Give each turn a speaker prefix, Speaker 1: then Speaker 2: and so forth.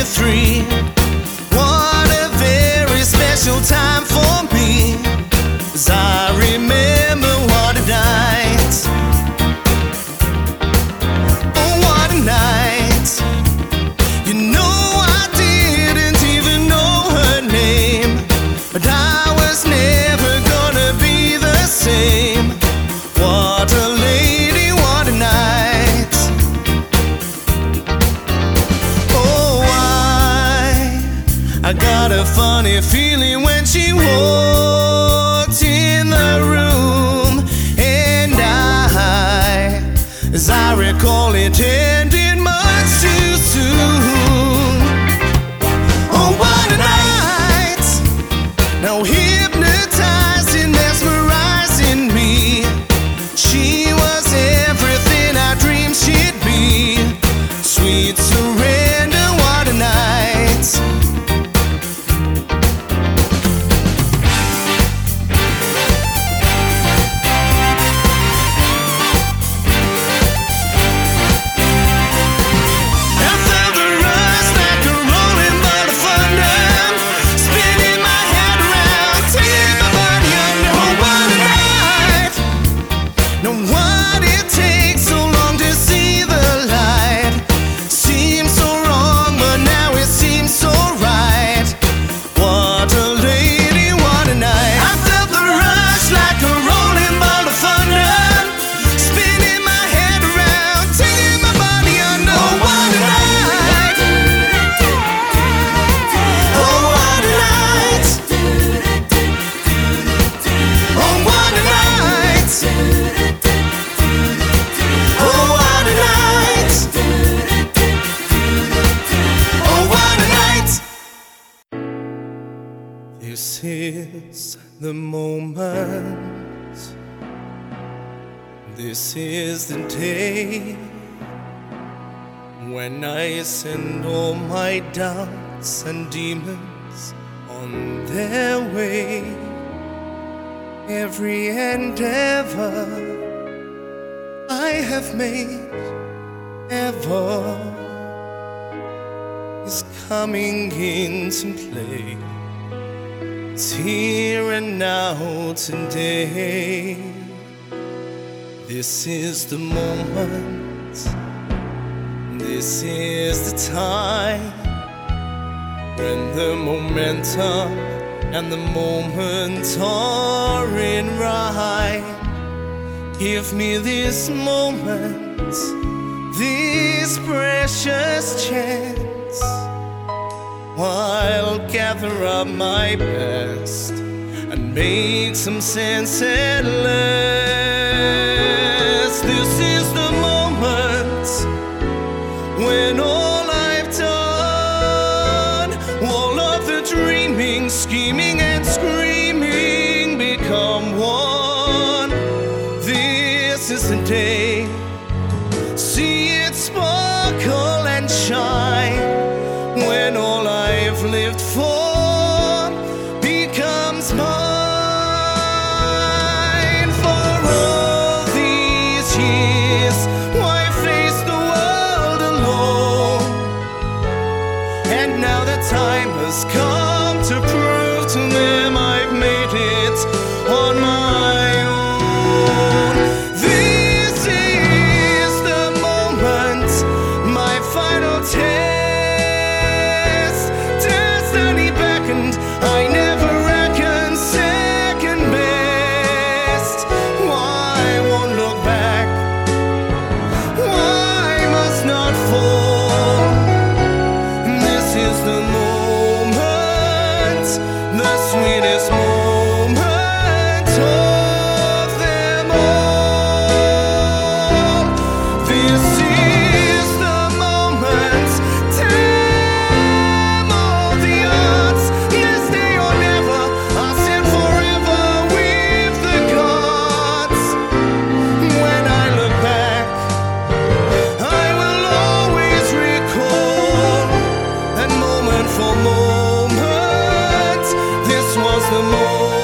Speaker 1: free. What a very special time for me, as I remember what a night. Oh, what a night. You know, I didn't even know her name, but I was never gonna be the same. What a lady, what a night. Oh, I got a funny feeling when she walked in the room, and as I recall, it ended much too soon. Oh, what a night. Now hypnotizing, mesmerizing me. She was everything I dreamed she'd be. Sweet surrender, what a night. I felt a rush like a rolling bolt of thunder, spinning my head around, taking my body under. Oh, what a night. No, what it takes so long to see the light. Seems so wrong, but now it seems so right. What a lady, what a night. I felt the rush like a rolling bolt of thunder, spinning my head around, taking my body under. Oh, what a night. Oh, what a night. Oh, what a night. Oh, what a night. Oh, what a night. This is the moment. This is the day when I send all my doubts and demons on their way. Every endeavor I have made ever is coming into play. It's here and now today. This is the moment. This is the time when the momentum and the moment are in right. Give me this moment, this precious chance, while I'll gather up my best and make some sense at last. This is the moment when all I've done, all of the dreaming, scheming and screaming become one. This is the day. See it sparkle and shine when all I've lived for becomes mine. For all these years, why face the world alone? And now the time has come to prove to them I've made it on my own. This is the moment, my final test. Destiny beckoned, I never reckoned second best. Why won't look back? Why must not fall? This is the moment, the sweetest moment of them all. This is the moment. Damn all the odds. This day or never, I said forever with the gods. When I look back, I will always recall that moment for moment. This was the moment.